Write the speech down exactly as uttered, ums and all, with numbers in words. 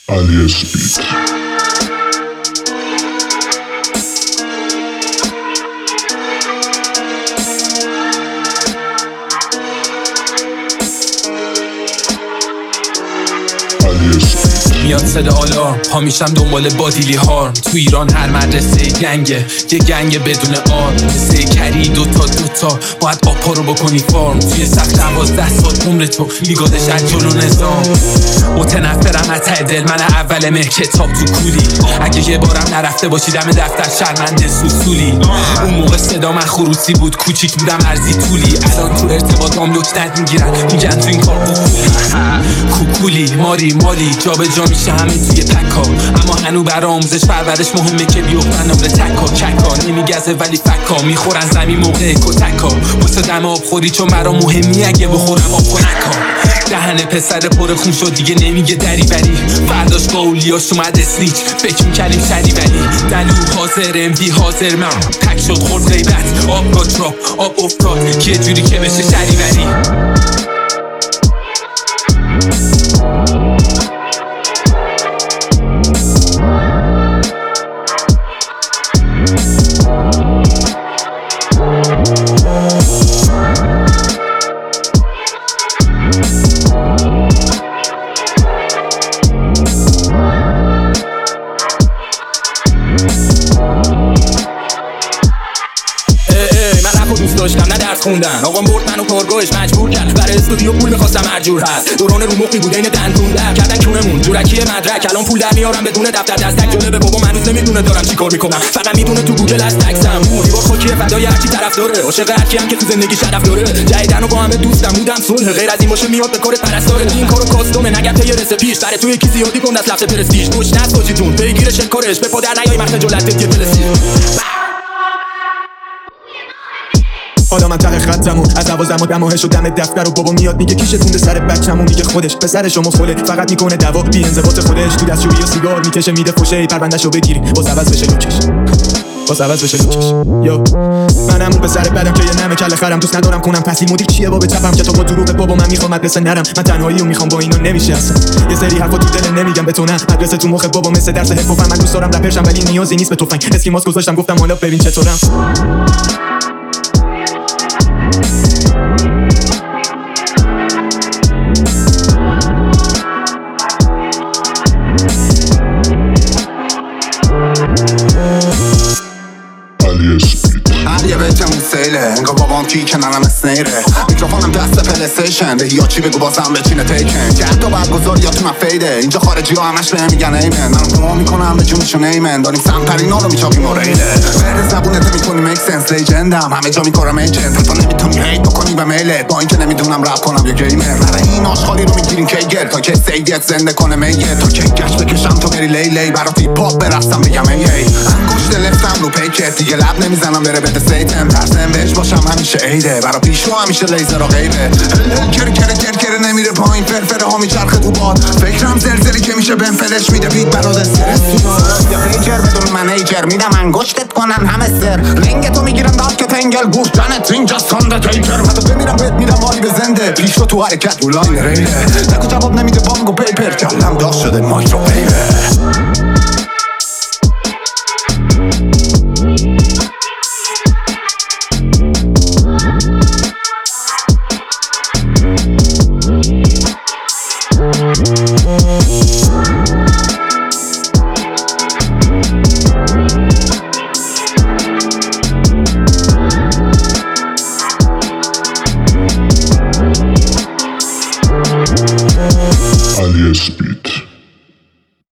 علی اسپید. میاد صدا آلارم، پا میشم دنبال بادیلی هارم. تو ایران هر مدرسه گنگه، یه گنگ بدون آرم. مثل کری دوتا دوتا باید آپا رو بکنی فارم. توی صف دوازده سال عمر تو میگادش از جلو نظام. متنفرم از ته دل، من اول مه کتاب تو کولی. اگه یه بارم نرفته باشی دم دفتر شرمنده سوسولی. اون موقع صدا من خروسی بود، کوچیک بودم ارزی طولی. الان تو ارتباطام لکنت میگیرن، میگن تو این کار کوکولی. کوکولی ماری مالی جا به جا میشه همین توی پکا. اما هنو برا آموزش پرورش مهمه که بیفتن نمره تکا. ککا نمیگزه ولی فکا، میخورن زمین موقع کتکا. واسه دم آب خوری چون برا مهمی، اگه بخورم آب کنکا. دهن پسر پر خون شد دیگه نمیگه دری بری. فرداش با اولیاش اومد اسنیچ، فکر میکردیم شدی ولی دلو حاضر امدی حاضر. من تک شد خورد غیبت، آب گا تراپ آب افتاد که جوری که بشه شدی ولی. نه درس خوندن آقام برد منو کارگاهش مجبور کرد. برای استودیو پول می‌خواستم هر جور هست. دوران رو مخی بود این دندون در کردن کونمون جورکی مدرک. الان پول در میارم بدون دفتر دستک. جالبه بابا هنوز نمیدونه دارم چیکار میکنم، فقط میدونه تو گوگل از تکسم. دیوار خاکی فدای هر کی طرف داره، عاشق هر کی هم که تو زندگی شرف داره. جدیدن و با همه دوستم بودم صلح، غیر از این باشه میاد به کارت پرستاره. این کارو کاستومه نگم ته رسپیش، برای تو یکی زیادی کن از لفظ پرستیژ. گوش نساجی جون پیگیرش کارش به پادر نیای مخ جلت یه پلسی. حالا من ته خطمون از دوازدهم و دماهش و دم دفتر و بابا میاد میگه کیشه تونده سر بچه‌مون. میگه خودش پسر شما خله، فقط میکنه دوا بی انضباط خودش. تو دستشویی و سیگار میکشه میده فوشه، پروندهشو بگیری باز عوض بشه لوکش، باز عوض بشه لوکش. یو منم اون پسر بدم که یه نمه کله خرم. دوست ندارم کنم تحصیل مدیر چیه بابا چپم که تو با دروغ بابا. من میخوام مدرسه نرم، من تنهایی و میخوام با اینا نمیشه اصلا. یه سری حرفا تو دل نمیگم به تو نه، مدرسه تو مخ بابا مثل درس حرف. من دوست دارم رپرشم ولی نیازی نیست به تفنگ. اسکیماس گذاشتم گفتم حالا ببین چطورم. هر یه بهتمون سیله، انگار بابام کی کنارم اسنیره. میکروفونم دست پلیستیشن، به یا چی بگو بازم بچینه تیکن. که حتی بعد گذاری یا تو من فیده، اینجا خارجی ها همش بهم میگن ایمن. منم دعا میکنم به جونشون ایمن. داریم سمپرینا رو میچاقیم و ریله. برد زبونت میکنی میک سنس، لیجندم همه جا میکارم ایجنت. تو نمیتونی هیت بکنی به میله، با اینکه نمیدونم رپ کنم یا گیمر. برای این آشغالی رو میگیریم کیگر تا که سیدیت زنده کنه میگه. تا که گشت بکشم تو بری لیلی، برات هیپ هاپ برستم بگم ای ای. انگشت لفتم رو پیکت دیگه لب نمیزنم بره بده سیتم. ترسم بهش باشم همیشه عیده، برا پیشو همیشه لیزر و غیبه. هل کر کر کر کر نمیره پایین، فرفره ها میچرخه تو باد. فکرم زلزلی که میشه بهم فلش میده بیت برات استرس تو یا پیجر بدون منیجر. میدم انگشتت کنن همه سر، لنگ تو میگیرم داد که تنگل گوش جانت اینجا سانده تیکر. حتی بمیرم بهت میدم مالی به زنده، پیشو تو حرکت رو لاین ریله. تکو جواب نمیده بانگ و پیپر، کلم داغ شده مایکرو ویوه.